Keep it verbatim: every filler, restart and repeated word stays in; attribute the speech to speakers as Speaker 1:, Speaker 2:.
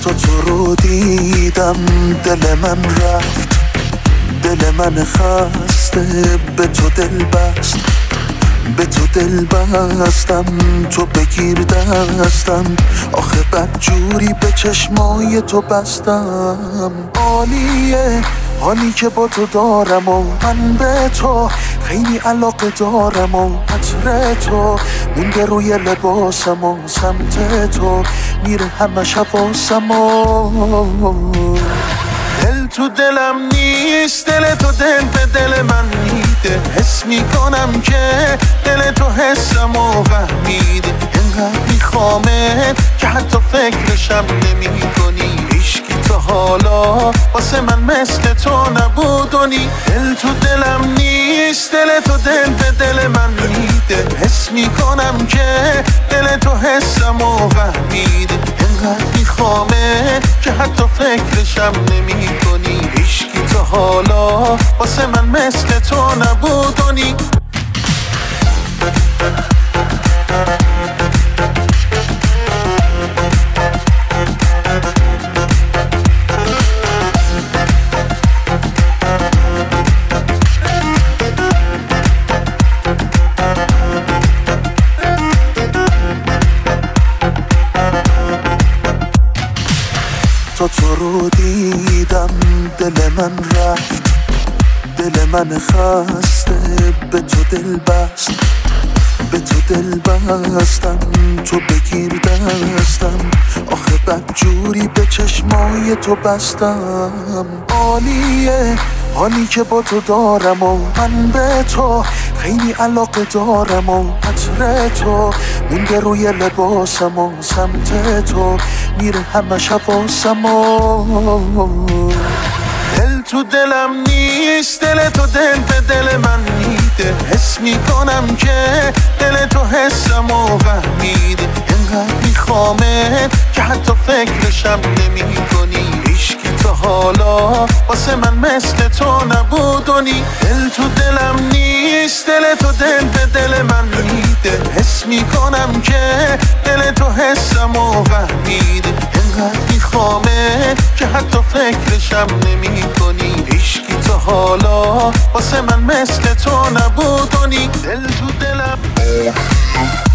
Speaker 1: تا تو رو دیدم دل من رفت، دل من خسته به تو دل بست، به تو دل بستم، تو بگیر دستم، آخه بدجوری به چشمای تو بستم. عالیه حالی که با تو دارم و من به تو خیلی علاقه دارم و عطر تو مونده روی لباسم و سمت تو میره همه حواسم و دل تو دلم نیست، دل تو دل به دل من میده، حس میکنم که دل تو حسمو فهمیده، انقدر میخوامت که حتی فکرشم نمی کنی، هیچکی تا حالا واسه من مثل تو نبودونی. دل تو دلم نیست، دل تو دل به دل من میده، حس میکنم که دل تو حسمو فهمیده، انقدر میخوامت که حتی فکرشم نمی کنی، هیچکی تا حالا واسه من مثل تو نبودونی. تا تو رو دیدم دل من رفت، دل من خسته به تو دل بست، به تو دل بستم، تو بگیر دستم، آخه بدجوری به چشمای تو بستم. عالیه حالی که با تو دارم و من به تو خیلی علاقه دارم و عطر تو مونده روی لباسم و سمت تو میره همه حواسم و دل تو دلم نیست، دل تو دل به دل من میده، حس میکنم که دل تو حسمو فهمیده، انقدر میخوامت که حتی فکرشم نمی کنی، هیچکی تا حالا واسه من مثل تو نبودونی. دل تو دلم نیست، دل تو دل به دل من میده، حس میکنم که دل تو حسمو فهمیده، انقدر میخوامت که حتی فکرشم نمی کنی، هیچکی تا حالا واسه من مثل تو نبودونی. دل تو دلم